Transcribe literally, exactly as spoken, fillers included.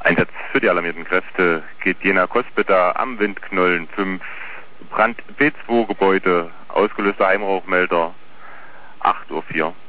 Einsatz für die alarmierten Kräfte geht Jena Cospeda am Windknollen fünf, Brand B zwei Gebäude, ausgelöster Heimrauchmelder, acht Uhr vier.